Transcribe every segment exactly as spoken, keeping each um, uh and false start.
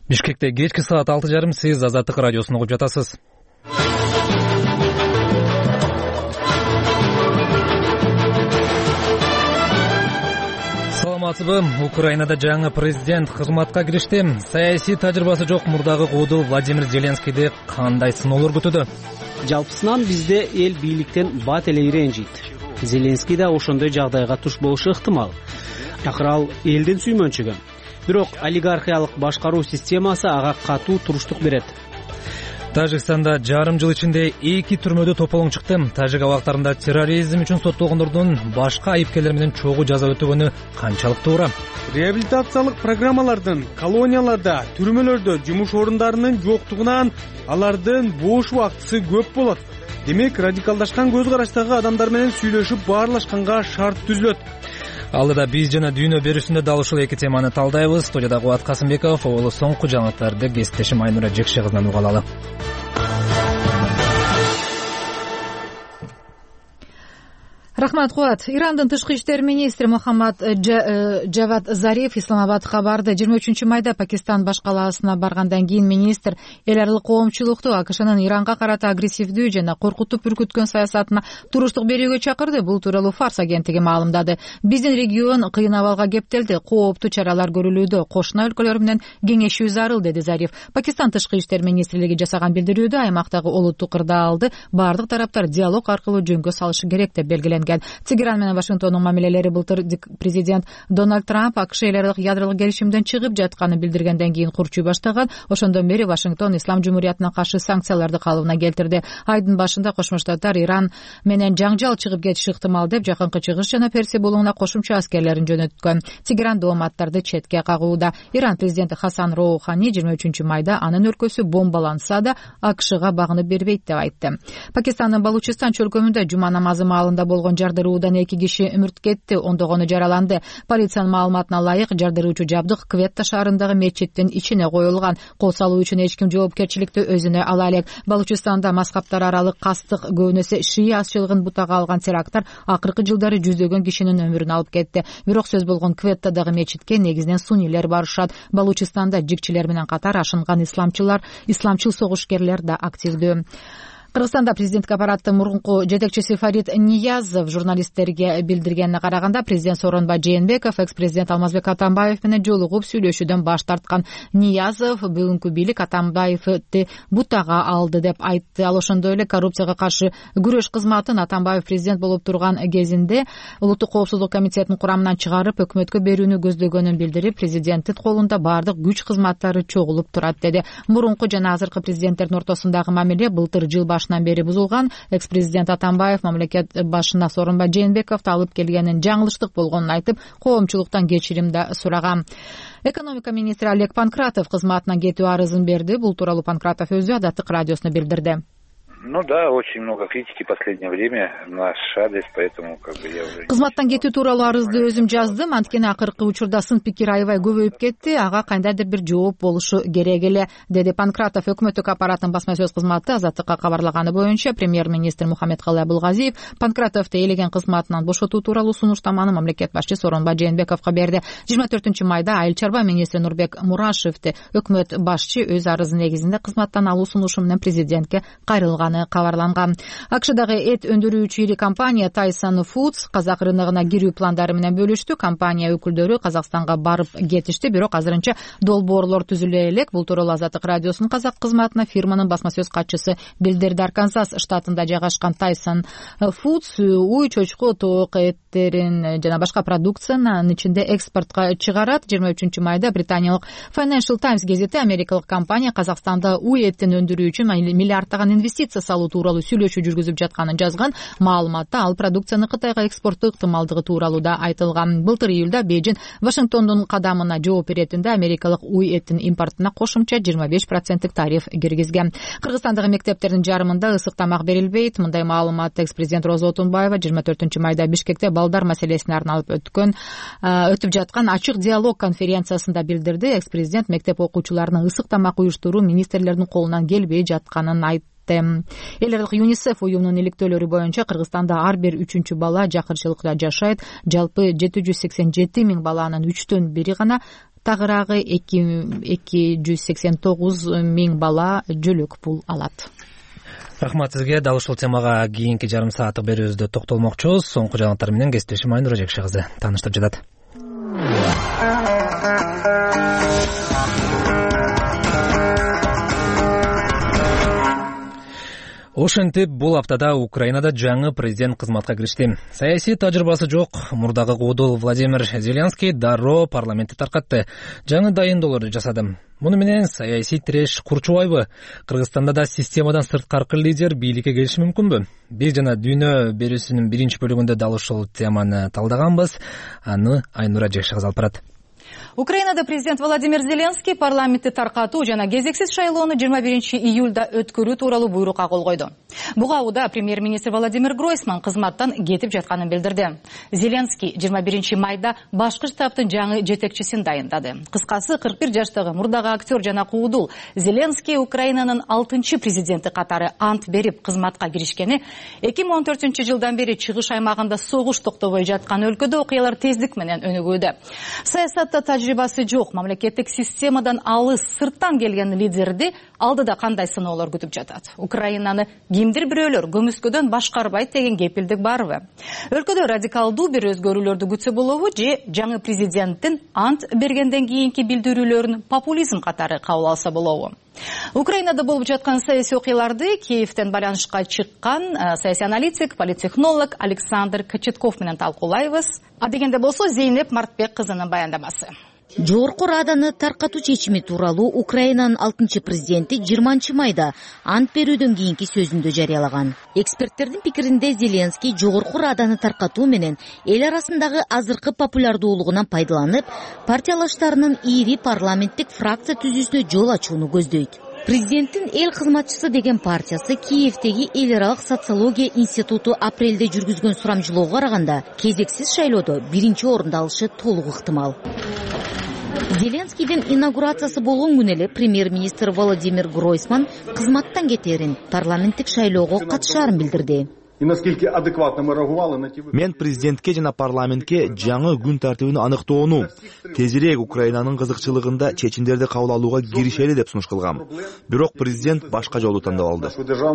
Бишкекте кечки саат алты жарым сиз Азаттык радиосун угуп жатасыз. Саламатсызбы? Украинада жаңы президент кызматка киришти. Саясий тажрыйбасы жок мурдагы куудул Владимир Зеленскийди кандай сыноолор күтүүдө? Жалпысынан бизде эл бийликтен бат эле иренжийт. Зеленский да ошондой жагдайга туш болушу ыктымал. Акыры ал элдин сүймөнчүгү. Бирок олигархиялык башкаруу системасы ага катуу туруштук берет. Тажикстанда жарым жыл ичинде эки түрмөдө тополоң чыкты. Тажик абактарында терроризм үчүн соттолгондордун башка айыпкерлер менен чогуу жаза өтөгөнү канчалык туура? Реабилитациялык программалардын колонияларда, түрмөлөрдө жумуш орундарынын жоктугунан алардын бош убактысы көп болот. Демек, радикалдашкан көз караштагы адамдар менен сүйлөшүп баарлашканга шарт түзүлөт. Алдыда биз жана дүйнө берүүсүндө дал ушул эки теманы талдайбыз. Студияда Кубат Касымбеков, оолу соңку жаңылыктарды кесиптешим Айнура Жекше кызынан уга алалы. Рахмат, Кубат. Ирандын тышкы иштер министри Мухаммад Джавад Зариф Исламабадка барды. жыйырма үчүнчү майда Пакистан баш калаасына баргандан кийин министр эл аралык коомчулукту АКШнын Иранга карата агрессивдүү жана коркутуп үркүткөн саясатына туруштук берүүгө чакырды. Бул тууралуу Фарс агенттиги маалымдады. Биздин регион кыйын абалга кептелди. Кооптуу чаралар көрүлүүдө. Кошуна өлкөлөр менен кеңешүү зарыл, деди Зариф. Пакистан тышкы иштер министрлиги жасаган билдирүүдө аймактагы олуттук кырдаалды бардык тараптар диалог аркылуу жөнгө салышы керек деп белгиленген. Тегеран менен Вашингтондун мамилелери былтыр президент Дональд Трамп АКШ эл аралык ядролук келишимден чыгып жатканын билдиргенден кийин курчуй баштаган. Ошондон бери Вашингтон Ислам Жумуриятына каршы санкцияларды калыбына келтирди. Айдын башында Кошмо Штаттар Иран менен жаңжал чыгып кетиши ыктымал деп Жакынкы Чыгыш жана Персия булугуна кошумча аскерлерин жөнөткөн. Тегеран дооматтарды четке кагууда. Иран президенти Хасан Роухани жыйырма үчүнчү майда анын өлкөсү бомбаланса да АКШга багынып бербейт деп айтты. Пакистандын Балучистан чөлкөмүндө жума намазы маалында болгон жардыруудан эки киши өмүрт кетти, ондогону жараланды. Полициянын маалыматына ылайык, жардыруучу жабдык Кветта шаарындагы мечиттин ичине коюлган. Кол салуу үчүн эч ким жоопкерчиликти өзүнө ала элек. Балучистанда мазхабтар аралык кастык көбүнөсө шия азчылыгын бутага алган теракттар акыркы жылдары жүздөгөн кишинин өмүрүн алып кетти. Бирок сөз болгон Кветтадагы мечитке негизинен суннийлер барышат. Балучистанда жикчилер менен катар ашынган исламчылар, исламчыл согушкерлер да активдүү. Кыргызстанда президенттик аппараттын мурунку жетекчиси Фарид Ниязов журналисттерге билдиргенине караганда, президент Сооронбай Жээнбеков экс-президент Алмазбек Атамбаев менен жолугуп сүйлөшүүдөн баш тарткан. Ниязов бүгүнкү бийлик Атамбаевди бутага алды деп айтты. Ал ошондой эле коррупцияга каршы күрөш кызматын Атамбаев президент болуп турган кезинде Улуттук коопсуздук комитетинин курамынан чыгарып өкмөткө берүүнү көздөгөнүн билдирип, президенттин колунда бардык күч кызматтары чогулуп турат, деди. Мурунку жана азыркы президенттердин ортосундагы мамиле былтыр жыл башынан бери бузулган. Экс-президент Атамбаев мамлекет башына Сооронбай Жээнбековду алып келгенин жаңылыштык болгонун айтып, коомчулуктан кечирим да сураган. Экономика министри Олег Панкратов кызматынан кетүү арызын берди. Бул тууралуу Панкратов өзү Азаттык радиосуна билдирди. Ну да, очень много критики в последнее время наш адрес, поэтому как бы я уже... Кызматтан кетүү тууралуу арызды өзүм жаздым. Анткени акыркы учурда сын пикир аябай көбөйүп кетти. Ага кандайдыр бир жооп болушу керек эле, деди Панкратов. Өкмөттүк аппараттын басма сөз кызматы Азаттыкка кабарлаганы боюнча, премьер-министр Мухаммедкалый Абылгазиев Панкратовду элеген кызматынан бошотуу тууралуу сунуштаманы мамлекет башчы Сооронбай Жээнбековго берди. жыйырма төртүнчү майда айыл чарба министри Нурбек Мурашевди өкмөт башчы өз арызы негизинде кызматтан алуу сунушу менен президентке кайрылган кабарланган. АКШдагы эт өндүрүүчү ири компания Tyson Foods казак рыногуна кирүү пландары менен бөлүштү. Компания өкүлдөрү Казакстанга барып кетишти, бирок азырынча долбоорлор түзүлө элек. Бул тууралуу Азаттык радиосунун казак кызматына фирманын басма сөз катчысы билдирди. Арканзас штатында жайгашкан Tyson Foods уй, чочко, тоок эттерин жана башка продукциянын ичинде экспортко чыгарат. жыйырма үчүнчү майда британиялык Financial Times гезити америкалык компания Казакстанда уй этин өндүрүү үчүн миллиарддаган инвестиция салуу тууралуу сүйлөшүү жүргүзүп жатканын жазган. Маалыматта ал продукцияны Кытайга экспорттоо ыктымалдыгы тууралуу да айтылган. Былтыр июлда Бейжин Вашингтондун кадамына жооп беретинде америкалык уй этин импортуна кошумча жыйырма беш проценттик тариф киргизген. Кыргызстандагы мектептердин жарымында ысык тамак берилбейт. Мындай маалыматты экс-президент Роза Отунбаева жыйырма төртүнчү майда Бишкекте балдар маселесине арналып өткөн өтүп жаткан ачык диалог конференциясында билдирди. Экс-президент мектеп окуучуларынын ысык тамак уюштуруу министрлердин колунан келбей жатканын айтты. Эл аралык ЮНИСЕФ уюмунун иликтөөлөрү боюнча Кыргызстанда ар бир үчүнчү бала жакырчылыкта жашайт. Жалпы жети жүз сексен жети миң баланын үчтөн бири гана тагыраагы эки жүз сексен тогуз миң бала жөлөк пул алат. Рахмат сизге. Дал ушул темага кийинки жарым сааттык берүүбүздө токтолмокчубуз. Соңку жаңылыктар менен кесиптешим Айнура Жекши кызы тааныштырып жатат. Ошентип, бул аптада Украинада жаңы президент кызматка киришти. Саясий тажрыйбасы жок мурдагы куудул Владимир Зеленский дароо парламентти таркатты. Жаңы дайындоолорду жасады. Муну менен саясий тиреш курчубайбы? Кыргызстанда да системадан сырткаркы лидер бийликке келиши мүмкүнбү? Биз жана дүйнө берүүсүнүн биринчи бөлүгүндө дал ушул теманы талдаганбыз. Аны Айнура Жекши кызы алып барат. Украинада президент Владимир Зеленский парламентти таркатуу жана кезексиз шайлоону жыйырма биринчи июлда өткөрүү тууралуу буйрукка кол койду. Буга учурда премьер-министр Владимир Гройсман кызматтан кетип жатканын билдирди. Зеленский жыйырма биринчи майда башкы штабтын жаңы жетекчисин дайындады. Кыскасы кырк бир жаштагы мурдагы актер жана куудул Зеленский Украинанын алтынчы президенти катары ант берип кызматка киришкени эки миң он төртүнчү жылдан бери чыгыш аймагында согуш токтобой жаткан өлкөдө окуялар тездик менен өнүгүүдө. Саясатта тажрыйбасы жок, мамлекеттик системадан алыс, сырттан келген лидерди алдыда кандай сыноолор күтүп жатат? Украинаны кимдир бирөөлөр көмүскөдөн башкарбайт деген кепилдик барбы? Өлкөдө радикалдуу бир өзгөрүүлөрдү күтсө болобу же жаңы президенттин ант бергенден кийинки билдирүүлөрүн популизм катары кабыл алса болобу? Украинада болуп жаткан саясий окуяларды Киевтен байланышка чыккан саясий аналитик, политтехнолог Александр Кочетков менен талкуулайбыз. А дегенде болсо Зейнеп Мартбек кызынын баяндамасы. Жогорку Раданы таркатуу чечими тууралуу Украинанын алтынчы президенти жыйырманчы майда ант берүүдөн кийинки сөзүндө жарыялаган. Эксперттердин пикиринде Зеленский Жогорку Раданы таркатуу менен эл арасындагы азыркы популярдуулугунан пайдаланып, партиялаштарынын ири парламенттик фракция түзүүсүнө жол ачууну көздөйт. Президенттин эл кызматчысы деген партиясы Киевдеги эл аралык социология институту апрелде жүргүзгөн сурамжылоого караганда кезексиз шайлоодо биринчи орунду алышы толук ыктымал. Зеленскийдин инаугурациясы болгон күнү эле премьер-министр Владимир Гройсман кызматтан кетерин, парламенттик шайлоого катышаарын билдирди. Мен президентке жана парламентке жаңы күн тартибин аныктоону, тезирээк Украинанын кызыкчылыгында чечимдерди кабыл алууга киришели деп сунуш кылгам. Бирок президент башка жолду тандап алды.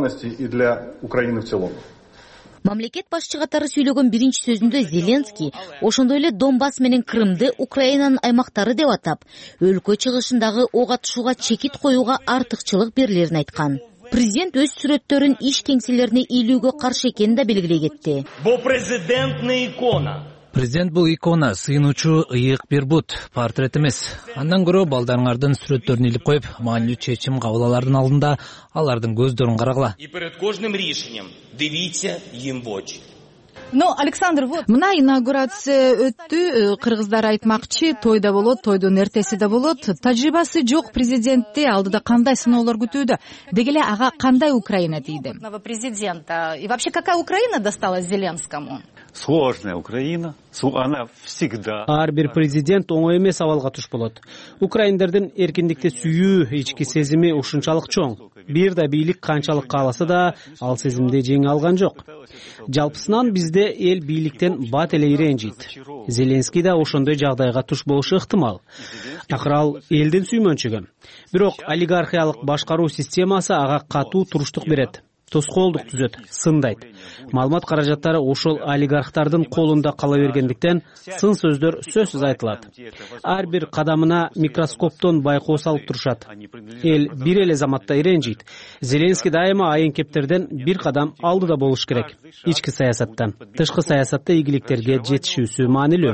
Мамлекет башчы катары сүйлөгөн биринчи сөзүндө Зеленский ошондой эле Донбасс менен Крымды Украинанын аймактары деп атап, өлкө чыгышындагы ок атышууга чекит коюуга артыкчылык берилерин айткан. Президент өз сүрөттөрүн иш кеңселерине илүүгө каршы экенин да белгилей кетти. Бул президентный икона. Президент бул икона, сыйынуучу ыйык бир бут, портрет эмес. Андан көрө балдарыңардын сүрөттөрүн илип коюп, маанилүү чечим кабыл алаардын алдында алардын көздөрүн карагыла. И перед каждым решением дивите им в очи. Но, Александр, вот... Мына инаугурация өттү, кыргыздар айтмакчы, той да болот, тойдун эртеси да болот. Тажрыйбасы жок президентти алдыда кандай сыноолор күтүүдө? Деги эле ага кандай Украина тийди? Президента. И вообще, какая Украина досталась Зеленскому? Сложная Украина, она всегда. Ар бир президент оңой эмес абалга туш болот. Украиндардын эркиндикти сүйүү ички сезими ушунчалык чоң. Бир да бийлик канчалык кааласа да, ал сезимди жеңе алган жок. Жалпысынан бизде эл бийликтен бат эле иренжийт. Зеленский да ошондой жагдайга туш болушу ыктымал. Акыры ал элдин сүймөнчүгү. Бирок олигархиялык башкаруу системасы ага катуу туруштук берет. Тоскоолдук түзөт, сындайт. Маалымат каражаттары ошол олигархтардын колунда кала бергендиктен сын сөздөр сөзсүз айтылат. Ар бир кадамына микроскоптон байкоо салып турушат. Эл бир эле заматта иренжийт. Зеленский дайыма айын-кептерден бир кадам алдыда болуш керек. Ички саясаттан, тышкы саясатта ийгиликтерге жетишүүсү маанилүү.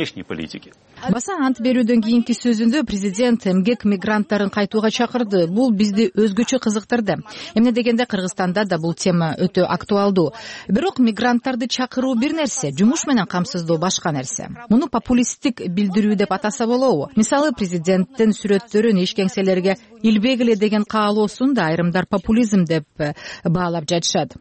Баса ант берүүдөн кийинки сөзүндө президент эмгек мигранттарын кайтууга чакырды. Бул бизди өзгөчө кызыктырды. Эмне дегенде Кыргызстанда да бул тема өтө актуалдуу. Бирок мигранттарды чакыруу бир нерсе, жумуш менен камсыздоо башка нерсе. Муну популисттик билдирүү деп атаса болобу? Мисалы, президенттин сүрөттөрүн иш кеңселерге илбегиле деген каалоосун да айрымдар популизм деп баалап жатышат.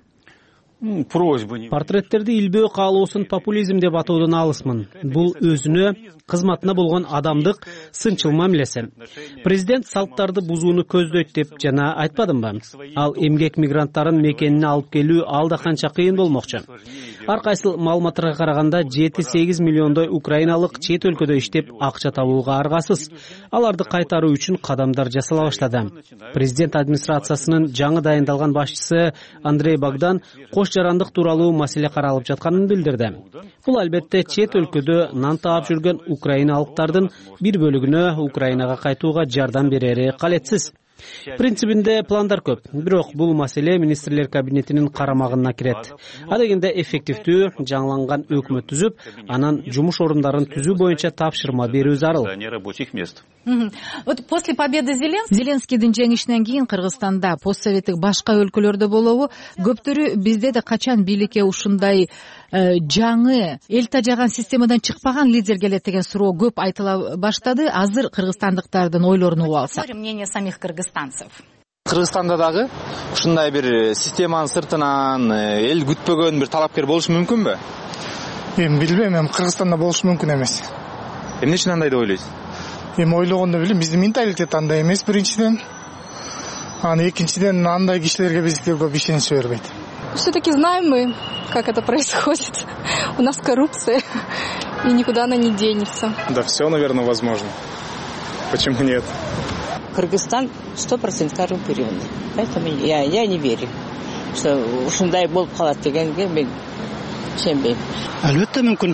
Портреттерди илбөө каалоосун популизм деп атоодон алысмын. Бул өзүнө, кызматына болгон адамдык сынчыл мамилеси. Президент салттарды бузууну көздөйт деп жана айтпадымбы? Ал эмгек мигранттарын мекенине алып келүү алда канча кыйын болмокчу. Ар кайсыл маалыматтарга караганда жети сегиз миллиондой украиналык чет өлкөдө иштеп акча табууга аргасыз. Аларды кайтаруу үчүн кадамдар жасала баштады. Президент администрациясынын жаңы дайындалган башчысы Андрей Богдан кош жарандык тууралуу маселе каралып жатканын билдирди. Бул албетте чет өлкөдө нан таап жүргөн украиналыктардын бир бөлүгүнө Украинага кайтууга жардам берери калетсиз. Принцибинде пландар көп, бирок бул маселе министрлер кабинетинин карамагына кирет. Адегенде эффективдүү жаңыланган өкмөт түзүп, анан жумуш орундарын түзүү боюнча тапшырма берүү зарыл. Вот после победы Зеленский Зеленскийдин жеңишинен кийин Кыргызстанда постсоветтик башка өлкөлөрдө болобу, көптөрү бизде да качан бийликке ушундай жаңы эл тажаган системадан чыкпаган лидер келет деген суроо көп айтыла баштады. Азыр кыргызстандыктардын ойлорун угуп алсак. мнение самих кыргызстанцев. Кыргызстанда дагы ушундай бир системанын сыртынан эл күтпөгөн бир талапкер болушу мүмкүнбү? Эми билбейм, эми Кыргызстанда болушу мүмкүн эмес. Эмне үчүн андай деп ойлойсуз? Эми ойлогондо билем, биздин менталитет андай эмес биринчиден. Аны экинчиден андай кишилерге бизге көп ишениш бербейт. Все-таки знаем мы, как это происходит. У нас коррупция, и никуда она не денется. Да все, наверное, возможно. Почему нет? Кыргызстан сто процентов коррумпированный. Поэтому я, я не верю, что ушундай болуп калат дегенге мен ишенбейм. Албетте мүмкүн.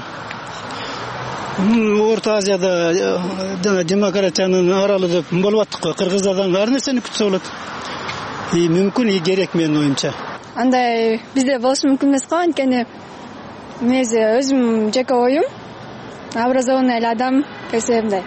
Орто Азияда демократиянын аралы деп болуп аттык го. Кыргыздардан ар нерсени күтсө болот. И мүмкүн, и керек менин оюмча. Андай бизде болушу мүмкүн эмес го, анткени мен өзүм жеке оюм образованный эле адам келсе мындай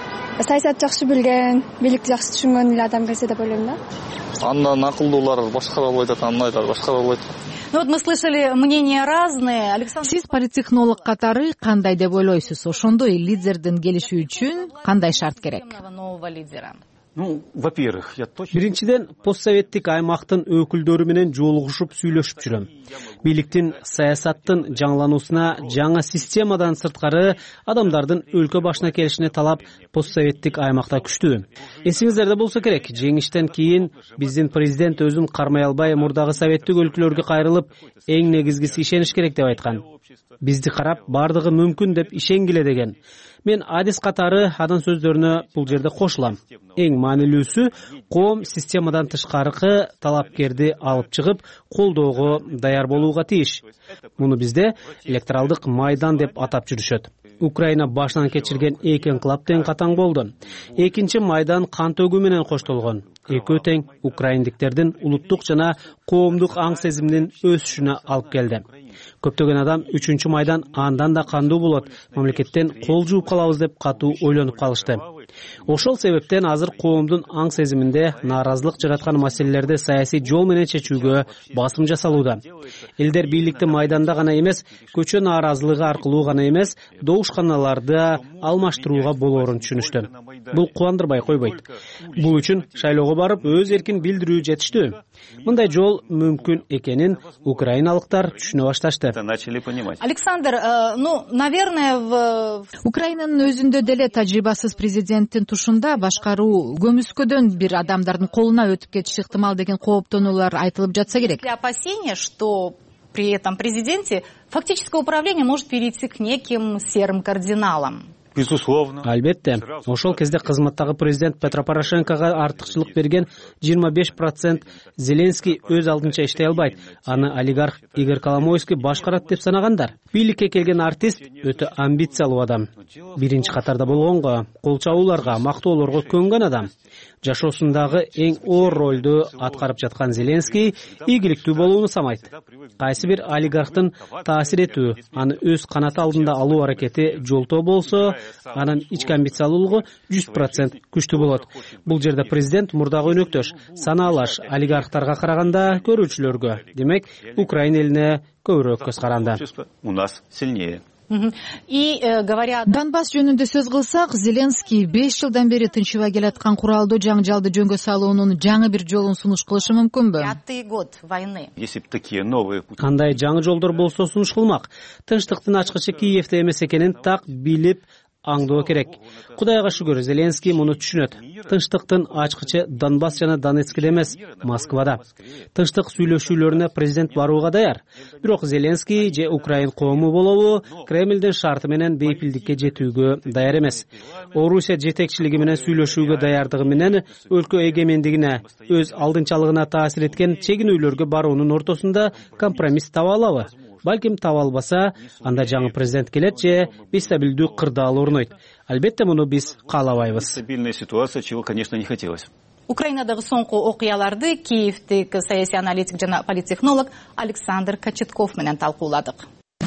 саясат жакшы билген, бийликти жакшы түшүнгөн эле адам келсе деп ойлойм да. Андан акылдуулар башкара болуп атат, андайлар башкара болуп атат. Ну вот мы слышали мнения разные. Александр, сиз политтехнолог катары кандай деп ойлойсуз? Ошондой лидердин келиши үчүн кандай шарт керек? Нового лидера. Ну, во-первых, я точно... Биринчиден, постсоветтик аймактын өкүлдөрү менен жолугушуп сүйлөшүп жүрөм. Бийликтин саясаттын жаңылануусуна жаңа системадан сырткары адамдардын өлкө башына келишине талап постсоветтик аймакта күчтүү. Эсиңиздерде болсо керек, жеңиштен кийин биздин президент өзүн кармай албай мурдагы советтик өлкөлөргө кайрылып, эң негизгиси ишениш керек деп айткан. Бизди карап бардыгы мүмкүн деп ишенгиле деген. Мен адис катары анын сөздөрүнө бул жерде кошулам. Эң маанилүүсү коом системадан тышкаркы талапкерди алып чыгып, колдоого даяр болууга тийиш. Муну бизде электоралдык майдан деп атап жүрүшөт. Украина башынан кечирген эки инкылап тең катаң болду. Экинчи майдан кан төгүү менен коштолгон. Экөө тең украиндиктердин улуттук жана коомдук аң сезиминин өсүшүнө алып келди. Көптөгөн адам үчүнчү майдан андан да кандуу болот, мамлекеттен кол жууп калабыз деп катуу ойлонуп калышты. Ошол себептен азыр коомдун аң сезиминде нааразылык жараткан маселелерди саясий жол менен чечүүгө басым жасалууда. Элдер бийликти майданда гана эмес, көчө нааразылыгы аркылуу гана эмес, добушканаларды алмаштырууга болоорун түшүнүштү. Бул кубандырбай койбойт. Бул үчүн шайлоого барып өз эркин билдирүү жетиштүү. Мындай жол мүмкүн экенин украиналыктар түшүнө башташты. Александр, э, ну, наверное, в Украинанын өзүндө деле тажрыйбасыз президенттин тушунда башкаруу көмүскөдөн бир адамдардын колуна өтүп кетиши ыктымал деген кооптонуулар айтылып жатса керек. Опасения, что при этом президенте фактическое управление может перейти к неким серым кардиналам. Безусловно. Албетте, ошол кезде кызматтагы президент Петро Порошенкого артыкчылык берген жыйырма беш процент Зеленский өз алдынча иштей албайт. Аны олигарх Игорь Коломойский башкарат деп санагандар. Бийликке келген артист өтө амбициялуу адам. Биринчи катарда болгонго, кол чабууларга, мактоолорго көнгөн адам. Жашоосундагы эң оор ролду аткарып жаткан Зеленский ийгиликтүү болууну самайт. Кайсы бир олигархтын таасир этүү, аны өз канаты алдында алуу аракети жолтоо болсо, анын ички амбициялуулугу жүз процент күчтүү болот. Бул жерде президент мурдагы өнөктөш, санаалаш олигархтарга караганда көрүүчүлөргө, демек, Украина элине көбүрөөк көз каранды. У нас сильнее. И э, говорят, Донбасс жөнүндө сөз кылсак, Зеленский беш жылдан бери тынчыбай келаткан куралдуу жаңжалды жөнгө салуунун жаңы бир жолун сунуш кылышы мүмкүнбү? Пятый год войны. Если бы такие новые пути. Кандай жаңы жолдор болсо сунуш кылмак. Тынчтыктын ачкычы Киевде эмес экенин так билип аңдоо керек. Кудайга шүгүр, Зеленский муну түшүнөт. Тынчтыктын ачкычы Донбасс жана Донецкте эмес, Москвада. Тынчтык сүйлөшүүлөрүнө президент барууга даяр. Бирок Зеленский же Украин коому болобу Кремлдин шарты менен бейпилдикке жетүүгө даяр эмес. Орусия жетекчилиги менен сүйлөшүүгө даярдыгы менен өлкө эгемендигине, өз алдынчалыгына таасир эткен чегинүүлөргө баруунун ортосунда компромисс таба алабы? Балким таба албаса, анда жаңы президент келет же бестабилдүү кырдаал орнойт. Албетте муну биз каалабайбыз. Стабильная ситуация, чего, конечно, не хотелось. Украинадагы соңку окуяларды Киевдик саясий аналитик жана политтехнолог Александр Кочетков менен талкууладык.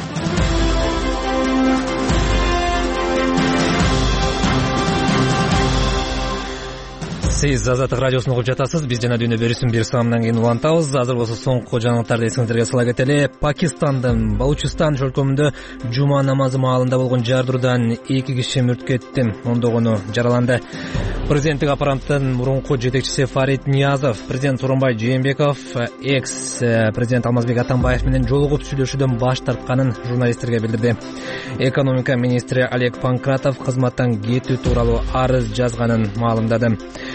Сиз Азаттык радиосун угуп жатасыз. Биз жана дүйнө берүүсүн бир саамдан кийин улантабыз. Азыр болсо соңку жаңылыктарды эсиңиздерге сала кетели. Пакистандын Балучистан чөлкөмүндө жума намазы маалында болгон жардыруудан эки киши мүрт кетти, ондогону жараланды. Президенттик аппараттын мурунку жетекчиси Фарид Ниязов, президент Турунбай Жээнбеков, экс президент Алмазбек Атамбаев менен жолугуп сүйлөшүүдөн баш тартканын журналисттерге билдирди. Экономика министри Олег Панкратов кызматтан кетүү тууралуу арыз жазганын маалымдады.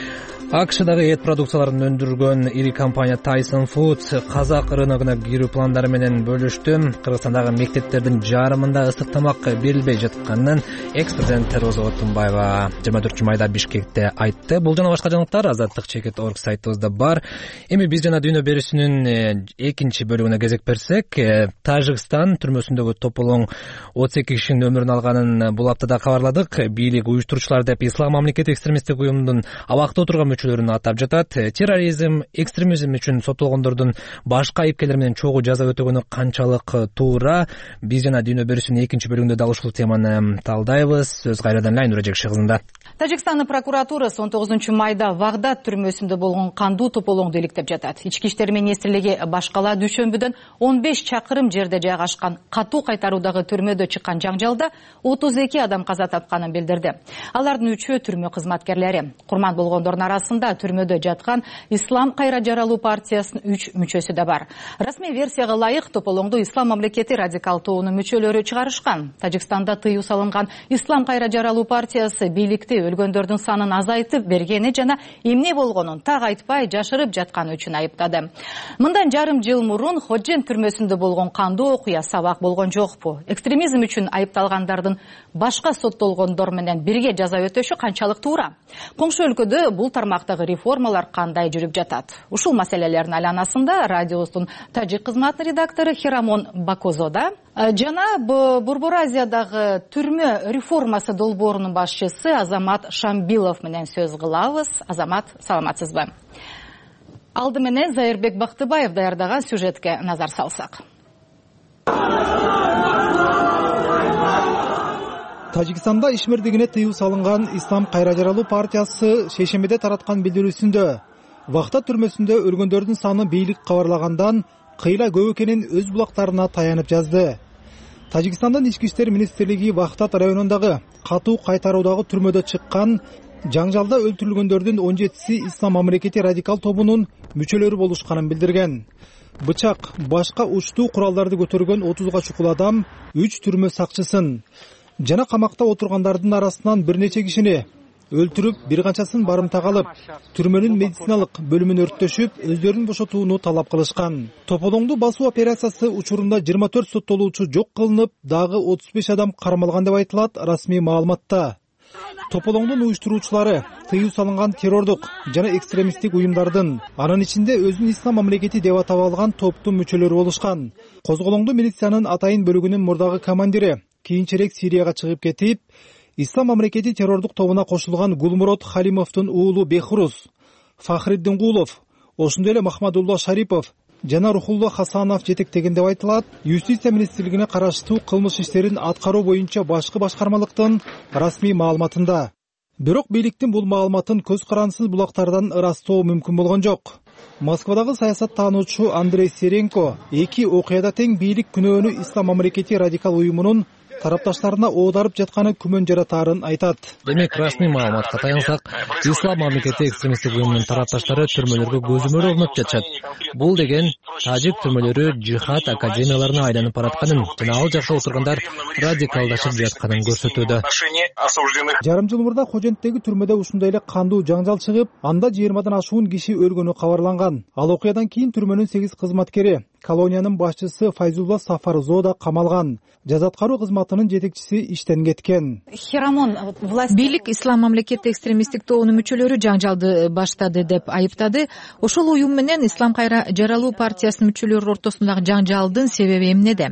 АКШдагы эт продукцияларын өндүргөн ири компания Tyson Foods казак рыногуна кирүү пландары менен бөлүштү. Кыргызстандагы мектептердин жарымында ысык тамак берилбей жатканын экс-президент Роза Отунбаева жыйырма төртүнчү майда Бишкекте айтты. Бул жана башка жаңылыктар азаттык чекит точка орг сайтыбызда бар. Эми биз жана дүйнө берүүсүнүн экинчи бөлүгүнө кезек берсек, Тажикстан түрмөсүндөгү тополоң отуз эки кишинин өмүрүн алганын бул аптада кабарладык. Бийлик уюштуруучулар деп Ислам мамлекети экстремисттик уюмунун абакта отурган мүчөлөрүн атап жатат. Терроризм, экстремизм үчүн соттолгондордун башка айыпкерлер менен чогуу жаза өтөгөнү канчалык туура? Биз жана дүйнө берүүсүнүн экинчи бөлүгүндө дал ушул теманы талдайбыз. Сөз кайрадан Айнура Жекши кызында. Тажикстандын прокуратурасы он тогузунчу майда Вагдат түрмөсүндө болгон кандуу тополоңду иликтеп жатат. Ички иштер министрлиги башкала дүйшөмбүдөн он беш чакырым жерде жайгашкан катуу кайтаруудагы түрмөдө чыккан жаңжалда отуз эки адам каза тапканын билдирди. Алардын үчөө түрмө кызматкерлери. Курман болгондордун арасында түрмөдө жаткан Ислам кайра жаралуу партиясынын үч мүчөсү да бар. Расмий версияга ылайык тополоңду Ислам мамлекети радикал тобунун мүчөлөрү чыгарышкан. Тажикстанда тыюу салынган Ислам кайра жаралуу партиясы бийликти өлгөндөрдүн санын азайтып бергени жана эмне болгонун так айтпай жашырып жатканы үчүн айыптады. Мындан жарым жыл мурун Ходжен түрмөсүндө болгон кандуу окуя сабак болгон жокпу? Экстремизм үчүн айыпталгандардын башка соттолгондор менен бирге жаза өтөшү канчалык туура? Коңшу өлкөдө бул тармактагы реформалар кандай жүрүп жатат? Ушул маселелердин айланасында радиобуздун тажик кызматынын редактору Хирамон Бакозода жана Борбор Азиядагы түрмө реформасы долбоорунун башчысы Азамат Шамбилов менен сөз кылабыз. Азамат, саламатсызбы? Алды менен Зайырбек Бактыбаев даярдаган сюжетке назар салсак. Тажикстанда ишмердигине тыюу салынган Ислам кайра жаралуу партиясы шейшембиде тараткан билдирүүсүндө Вахта түрмөсүндө өлгөндөрдүн саны бийлик кабарлагандан кыйла көп экенин өз булактарына таянып жазды. Тажикстандын ички иштер министрлиги Вахтат районундагы катуу кайтаруудагы түрмөдө чыккан жаңжалда өлтүрүлгөндөрдүн он жетиси Ислам мамлекети радикал тобунун мүчөлөрү болушканын билдирген. Бычак, башка учтуу куралдарды көтөргөн отузга чукул адам, үч түрмө сакчысын жана камакта отургандардын арасынан бир нече кишини өлтүрүп, бир канчасын барымтага алып, түрмөнүн медициналык бөлүмүн өрттөшүп, өздөрүн бошотууну талап кылышкан. Тополоңду басуу операциясы учурунда жыйырма төрт соттолуучу жок кылынып, дагы отуз беш адам кармалган деп айтылат расмий маалыматта. Тополоңдун уюштуруучулары тыюу салынган террордук жана экстремисттик уюмдардын, анын ичинде өзүн Ислам мамлекети деп атап алган топтун мүчөлөрү болушкан. Козголоңду милициянын Атайын бөлүгүнүн мурдагы командири кийинчерээк Сирияга чыгып кетип, Ислам мамлекети террордук тобуна кошулган Гулмурод Халимовдун уулу Бехруз, Фахриддин Гулов, ошондой эле Махмадулла Шарипов жана Рухулла Хасанов жетектеген деп айтылат Юстиция министрлигине караштуу кылмыш иштерин аткаруу боюнча башкы башкармалыктын расмий маалыматында. Бирок бийликтин бул маалыматын көз карансыз булактардан ырастоо мүмкүн болгон жок. Москвадагы саясаттануучу Андрей Серенко эки окуяда тең бийлик күнөөнү Ислам мамлекети радикал уюмунун тарапташтарына оодарып жатканы күмөн жаратаарын айтат. Демек, расмий маалыматка таянсак, ислам мамлекети экстремисттик уюмунун тарапташтары түрмөлөргө көзөмөл орнотуп жатышат. Бул деген тажик түрмөлөрү жихад академияларына айланып баратканын жана ал жакка отургандар радикалдашып жатканын көрсөтүүдө. Жарым жыл мурда Хоженттеги түрмөдө ушундай эле кандуу жаңжал чыгып, анда жыйырмадан ашуун киши өлгөнү кабарланган. Ал окуядан кийин түрмөнүн сегиз кызматкери, колониянын башчысы Файзулла Сафарзо да камалган. Жаза аткаруу кызматынын жетекчиси иштен кеткен. Бийлик ислам мамлекети экстремисттик тобунун мүчөлөрү жаңжалды баштады деп айыптады. Ошол уюм менен Ислам кайра жаралуу партиясынын мүчөлөрү ортосундагы жаңжалдын себеби эмнеде?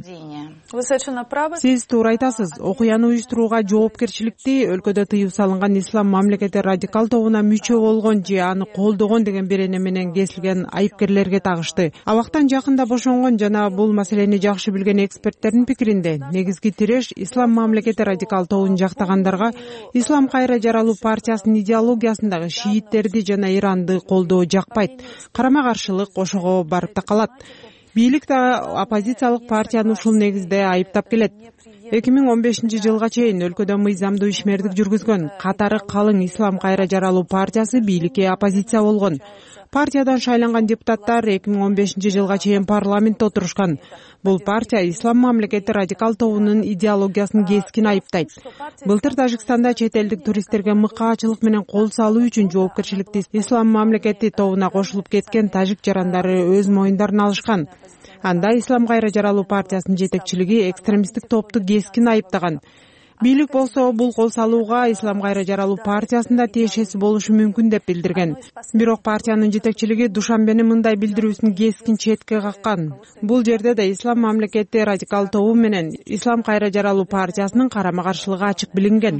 Сиз туура айтасыз. Окуяны уюштурууга жоопкерчиликти өлкөдө тыюу салынган ислам мамлекети радикал тобуна мүчө болгон же аны колдогон деген берене менен кесилген айыпкерлерге тагышты. Абактан жакында бошонгон жана бул маселени жакшы билген эксперттердин пикиринде негизги тиреш ислам мамлекети радикал тобун жактагандарга Ислам кайра жаралуу партиясынын идеологиясындагы шииттерди жана Иранды колдоо жакпайт. Карама каршылык ошого барып такалат. Бийлик да оппозициялык партияны ушул негизде айыптап келет. эки миң он бешинчи жылга чейин өлкөдө мыйзамдуу ишмердик жүргүзгөн катары калың Ислам кайра жаралуу партиясы бийликке оппозиция болгон. Партиядан шайланган депутаттар эки миң он бешинчи жылга чейин парламентте отурушкан. Бул партия ислам мамлекети радикал тобунун идеологиясын кескин айыптайт. Былтыр Тажикстанда чет элдик туристтерге мыкаачылык менен кол салуу үчүн жоопкерчиликти ислам мамлекети тобуна кошулуп кеткен тажик жарандары өз моюндарына алышкан. Анда Ислам кайра жаралуу партиясынын жетекчилиги экстремисттик топту кескин айыптаган. Бийлик болсо бул кол салууга Ислам кайра жаралуу партиясында тиешеси болушу мүмкүн деп билдирген. Бирок партиянын жетекчилиги Душанбени мындай билдирүүсүн кескин четке каккан. Бул жерде да Ислам мамлекети радикал тобу менен Ислам кайра жаралуу партиясынын карама каршылыгы ачык билинген.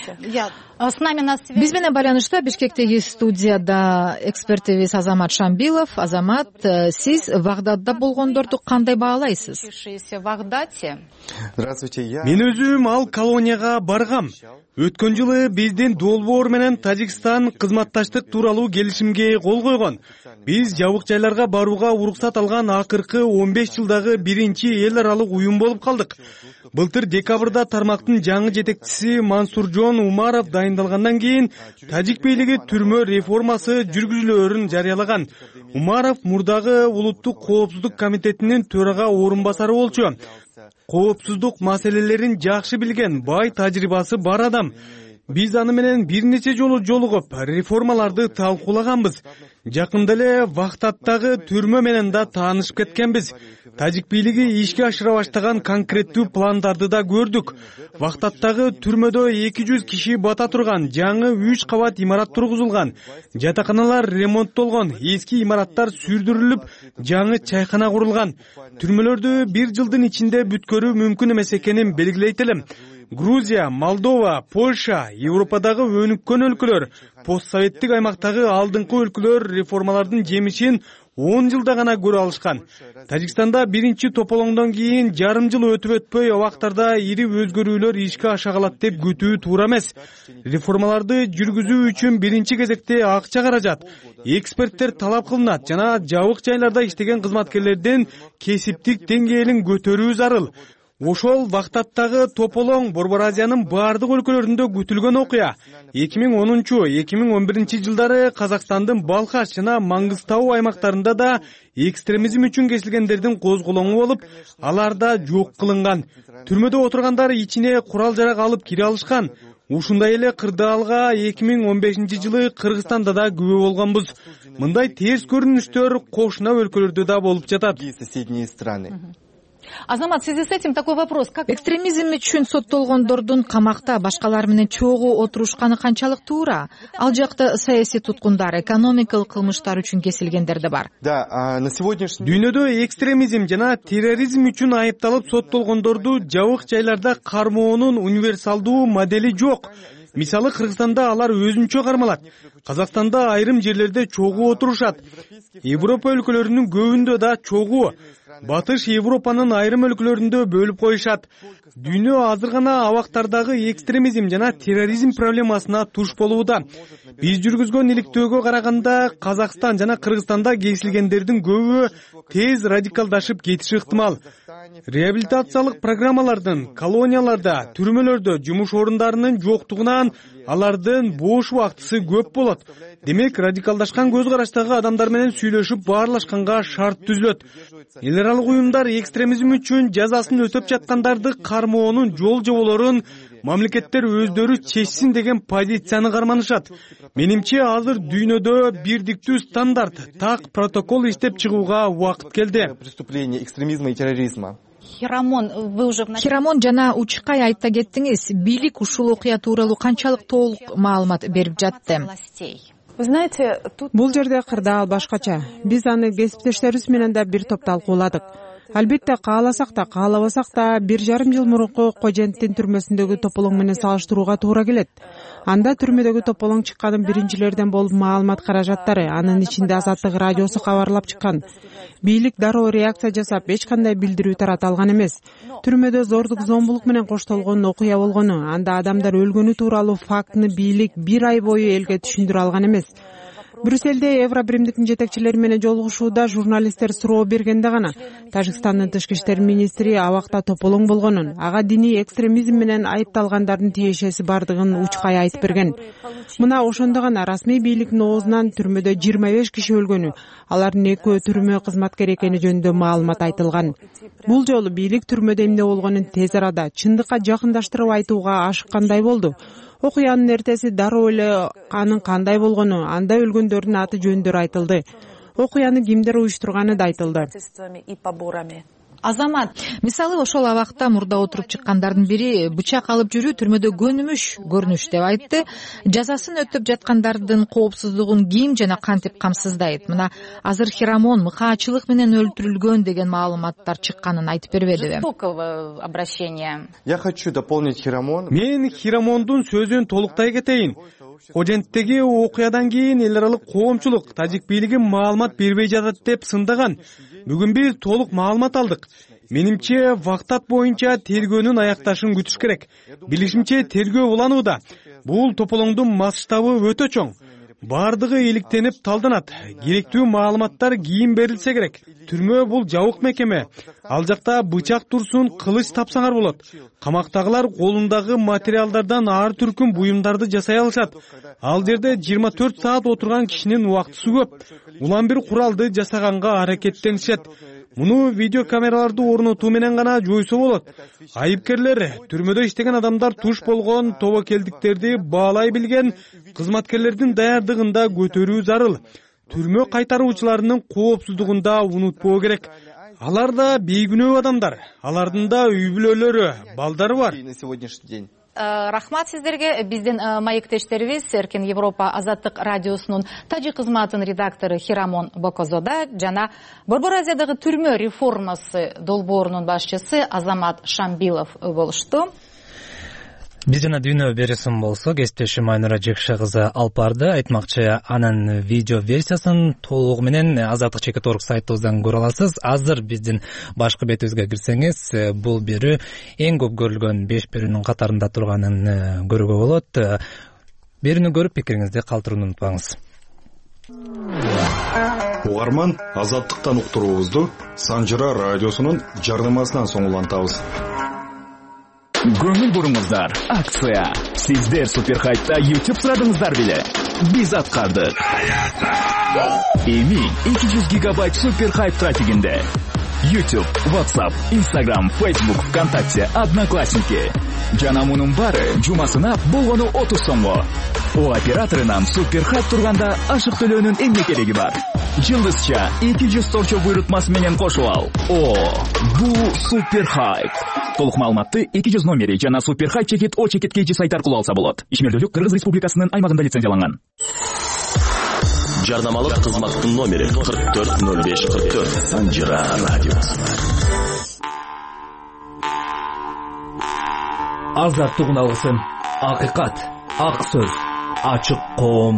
Биз менен байланышта Бишкектеги студияда экспертибиз Азамат Шамбилов. Азамат, сиз Вагдадда болгондорду кандай баалайсыз? Мен өзүм ал колонияга баргам. Өткөн жылы биздин долбоор менен Тажикстан кызматташтык тууралуу келишимге кол койгон. Биз жабык жайларга барууга уруксат алган акыркы он беш жылдагы биринчи эл аралык уюм болуп калдык. Былтыр декабрда тармактын жаңы жетекчиси Мансуржон Умаров дайындалгандан кийин тажик бийлиги түрмө реформасы жүргүзүлөөрүн жарыялаган. Умаров мурдагы улуттук коопсуздук комитетинин төрага орун басары болчу. Коопсуздук маселелерин жакшы билген, бай тажрыйбасы бар адам. Биз аны менен бир нече жолу жолугуп, реформаларды талкуулаганбыз. Жакында эле Вахтаттагы түрмө менен да таанышып кеткенбиз. Тажик бийлиги ишке ашыра баштаган конкреттүү пландарды да көрдүк. Вахтаттагы түрмөдө эки жүз киши бата турган жаңы үч кабат имарат тургузулган. Жатаканалар ремонттолгон, эски имараттар сүрдүрүлүп, жаңы чайкана курулган. Түрмөлөрдү бир жылдын ичинде бүткөрүү мүмкүн эмес экенин белгилейт элем. Грузия, Молдова, Польша, Европадагы өнүккөн өлкөлөр, постсоветтик аймактагы алдыңкы өлкөлөр реформалардын жемишин он жылда гана көрө алышкан. Тажикстанда биринчи тополоңдон кийин жарым жыл өтүп өтпөй абактарда ири өзгөрүүлөр ишке аша калат деп күтүү туура эмес. Реформаларды жүргүзүү үчүн биринчи кезекте акча каражат, эксперттер талап кылынат жана жабык жайларда иштеген кызматкерлердин кесиптик деңгээлин көтөрүү зарыл. Ошол Вахтаттагы тополоң Борбор Азиянын бардык өлкөлөрүндө күтүлгөн окуя. эки миң онунчу эки миң он биринчи жылдары Казакстандын Балхаш жана Маңгыстау аймактарында да экстремизм үчүн кесилгендердин козголоңу болуп, алар да жок кылынган. Түрмөдө отургандар ичине курал жарак алып кире алышкан. Ушундай эле кырдаалга эки миң он бешинчи жылы Кыргызстанда да күбө болгонбуз. Мындай терс көрүнүштөр кошуна өлкөлөрдө да болуп жатат. Азамат, в связи с этим такой вопрос. Как... Экстремизм үчүн соттолгондордун камакта башкалар менен чогуу отурушканы канчалык туура? Ал жакта саясий туткундар, экономикалык кылмыштар үчүн кесилгендер да бар. Дүйнөдө экстремизм жана терроризм үчүн айыпталып соттолгондорду жабык жайларда кармоонун универсалдуу модели жок. Мисалы Кыргызстанда алар өзүнчө кармалат. Казакстанда айрым жерлерде чогуу отурушат. Европа өлкөлөрүнүн көбүндө да чогуу. Батыш Европанын айрым өлкөлөрүндө бөлүп коюшат. Дүйнө азыр гана абактардагы экстремизм жана терроризм проблемасына туш болууда. Биз жүргүзгөн иликтөөгө караганда Казакстан жана Кыргызстанда кесилгендердин көбү тез радикалдашып кетиши ыктымал. реабилитациялык программалардын колонияларда, түрмөлөрдө жумуш орундарынын жоктугунан алардын бош убактысы көп болот. Демек, радикалдашкан көз караштагы адамдар менен сүйлөшүп баарлашканга шарт түзүлөт. Эл аралык уюмдар экстремизм үчүн жазасын өтөп жаткандарды кармоонун жол жоболорун мамлекеттер өздөрү чечсин деген позицияны карманышат. Менимче, азыр дүйнөдө бирдиктүү стандарт, так протокол иштеп чыгууга убакыт келди. Преступление экстремизма и терроризма. Хирамон, вы уже Хирамон жана Учкай айта кеттиңиз, бийлик ушул окуя тууралуу канчалык толук маалымат берип жатты? Бул жерде кырдаал башкача. Биз аны кесиптештерибиз менен да бир топ талкууладык. Албетте, кааласак да, каалабасак да бир жарым жыл мурунку Коженттин түрмөсүндөгү тополоң менен салыштырууга туура келет. Анда түрмөдөгү тополоң чыкканын биринчилерден болуп маалымат каражаттары, анын ичинде Азаттык радиосу кабарлап чыккан. Бийлик дароо реакция жасап, эч кандай билдирүү тарата алган эмес. Түрмөдө зордук зомбулук менен коштолгон окуя болгону, анда адамдар өлгөнү тууралуу фактыны бийлик бир ай бою элге түшүндүрө алган эмес. Брюссельде Евробиримдиктин жетекчилери менен жолугушууда журналисттер суроо бергенде гана Тажикстандын тышкы иштер министри абакта тополоң болгонун, ага диний экстремизм менен айыпталгандардын тиешеси бардыгын Учкай айтып берген. Мына ошондо гана расмий бийликтин оозунан түрмөдө жыйырма беш киши өлгөнү, алардын экөө түрмө кызматкери экени жөнүндө маалымат айтылган. Бул жолу бийлик түрмөдө эмне болгонун тез арада чындыкка жакындаштырып айтууга ашыккандай болду. Окуянын эртеси дароо эле анын кандай болгону, анда өлгөндөрдүн аты жөндөрү айтылды. Окуяны кимдер уюштурганы да айтылды. Азамат, мисалы ошол абакта мурда отуруп чыккандардын бири бычак алып жүрүү түрмөдө көнүмүш көрүнүш деп айтты. Жазасын өтөп жаткандардын коопсуздугун ким жана кантип камсыздайт? Мына азыр Хирамон мыкаачылык менен өлтүрүлгөн деген маалыматтар чыкканын айтып бербедиби? Обращение. Я хочу дополнить Хирамон. Мен Хирамондун сөзүн толуктай кетейин. Коженттеги окуядан кийин эл аралык коомчулук тажик бийлиги маалымат бербей жатат деп сындаган. Бүгүн биз толук маалымат алдык. Менимче, вактат боюнча тергөөнүн аякташын күтүш керек. Билишимче, тергөө уланууда. Бул тополоңдун масштабы өтө чоң. Бардыгы иликтенип талданат. Керектүү маалыматтар кийин берилсе керек. Түрмө бул жабык мекеме. Ал жакта бычак турсун, кылыч тапсаңар болот. Камактагылар колундагы материалдардан ар түркүн буюмдарды жасай алышат. Ал жерде жыйырма төрт саат отурган кишинин убактысы көп. Улам бир куралды жасаганга аракеттенишет. Муну видео камераларды орнотуу менен гана жойсо болот. Айыпкерлер, түрмөдө иштеген адамдар туш болгон тобокелдиктерди баалай билген кызматкерлердин даярдыгында көтөрүү зарыл. Түрмө кайтаруучуларынын коопсуздугун да унутпоо керек. Алар да бейгүнөө адамдар. Алардын да үй бүлөлөрү, балдары бар. Рахмат сиздерге. Биздин маектештерибиз Эркин Европа Азаттык радиосунун тажик кызматынын редактору Хирамон Бокозода жана Борбор Азиядагы түрмө реформасы долбоорунун башчысы Азамат Шамбилов болушту. Биз жана дүйнө бересим болсо, кесиптешим Айнура Жекше кызы алып барды. Айтмакчы, анын видео версиясын толугу менен Азаттык чекит орг сайтыбыздан көрө аласыз. Азыр биздин башкы бетибизге кирсеңиз, бул берүү эң көп көрүлгөн беш берүүнүн катарында турганын көрүүгө болот. Берүүнү көрүп пикириңизди калтырууну унутпаңыз. Угарман, Азаттыктан уктуруубузду Санжыра радиосунун жардамасынан соң улантабыз. Көңүл буруңуздар, акция. Сиздер Суперхайпта YouTube сурадыңыздар беле? Биз аткардык. Эми эки жүз гигабайт Суперхайп трафигинде. YouTube, WhatsApp, Instagram, Facebook, ВКонтакте, Одноклассники. Жана мунун баары жумасына болгону отуз сомго. О операторунан Суперхайп турганда ашык төлөөнүн эмне кереги бар? Жылдызча эки жүз торчо буйрутмасы менен кошуп ал. О, бул Суперхайп. Толук маалыматты эки жүз номери жана Суперхайп чекит о чекит кейжи сайт аркылуу алса болот. Ишмердүүлүк Кыргыз Республикасынын аймагында лицензияланган. Жарнамалык кызматтын номери кырк төрт ноль беш кырк төрт. Санжыра радиосу. Азаттык алгысын. Акыйкат, ак сөз, ачык коом.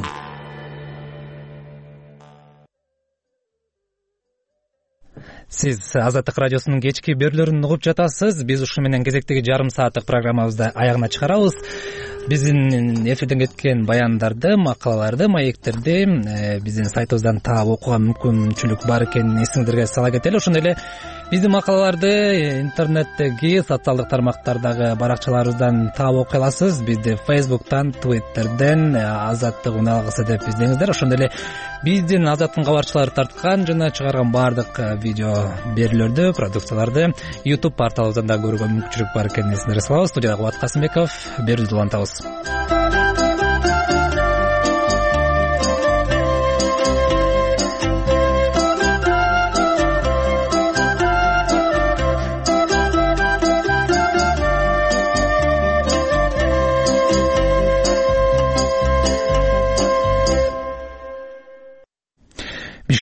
Сиз Азаттык радиосунун кечки берүүлөрүн угуп жатасыз. Биз ушу менен кезектеги жарым сааттык программабызды аягына чыгарабыз. биздин эфирден кеткен баяндарды, макалаларды, маектерди биздин сайтыбыздан таап окууга мүмкүнчүлүк бар экенин эсиңиздерге сала кетели. Ошондой эле биздин макалаларды интернеттеги социалдык тармактардагы баракчаларыбыздан таап окуй аласыз. Бизди Facebook'тан, Twitter'ден Азаттык уналгысы деп издеңиздер. Ошондой эле биздин Азаттыктын кабарчылары тарткан жана чыгарган баардык видео берүүлөрдү, продукцияларды YouTube порталыбыздан да көрүүгө мүмкүнчүлүк бар экенин эсиңерге салабыз. Студияда Кубат Касымбеков, берүүнү улантабыз.